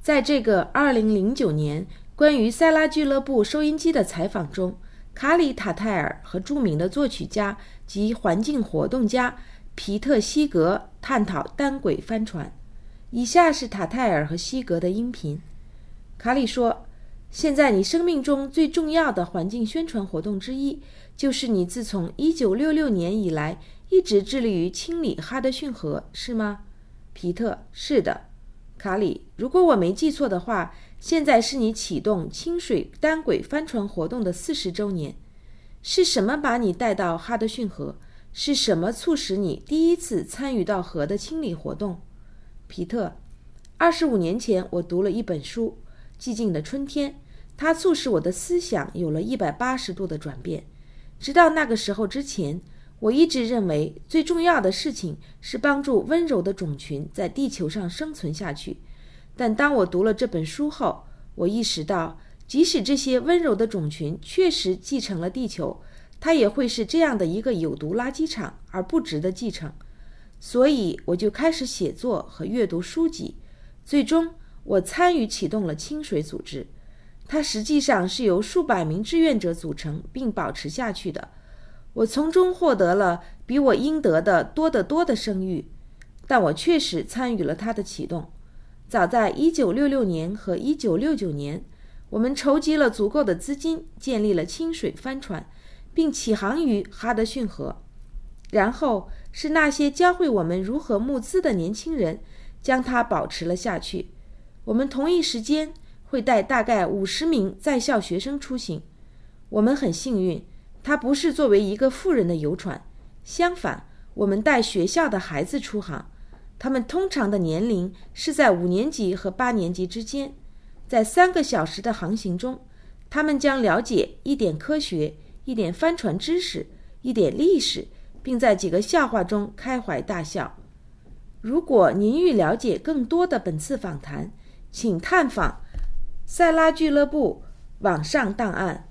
在这个2009年关于塞拉俱乐部收音机的采访中，卡里塔泰尔和著名的作曲家及环境活动家皮特西格探讨单轨帆船。以下是塔泰尔和西格的音频。卡里说，现在你生命中最重要的环境宣传活动之一，就是你自从1966年以来一直致力于清理哈德逊河，是吗？皮特，是的。卡里，如果我没记错的话，现在是你启动清水单轨帆船活动的40周年。是什么把你带到哈德逊河？是什么促使你第一次参与到河的清理活动？皮特，25年前我读了一本书《寂静的春天》，它促使我的思想有了180度的转变。直到那个时候之前，我一直认为最重要的事情是帮助温柔的种群在地球上生存下去。但当我读了这本书后，我意识到，即使这些温柔的种群确实继承了地球，它也会是这样的一个有毒垃圾场，而不值得继承。所以我就开始写作和阅读书籍，最终我参与启动了清水组织。它实际上是由数百名志愿者组成并保持下去的。我从中获得了比我应得的多得多的声誉，但我确实参与了它的启动。早在1966年和1969年，我们筹集了足够的资金，建立了清水帆船，并起航于哈德逊河。然后是那些教会我们如何募资的年轻人将它保持了下去。我们同一时间会带大概50名在校学生出行。我们很幸运，它不是作为一个富人的游船，相反，我们带学校的孩子出航，他们通常的年龄是在5年级和8年级之间。在3个小时的航行中，他们将了解一点科学，一点帆船知识，一点历史，并在几个笑话中开怀大笑。如果您欲了解更多的本次访谈，请探访塞拉俱乐部网上档案。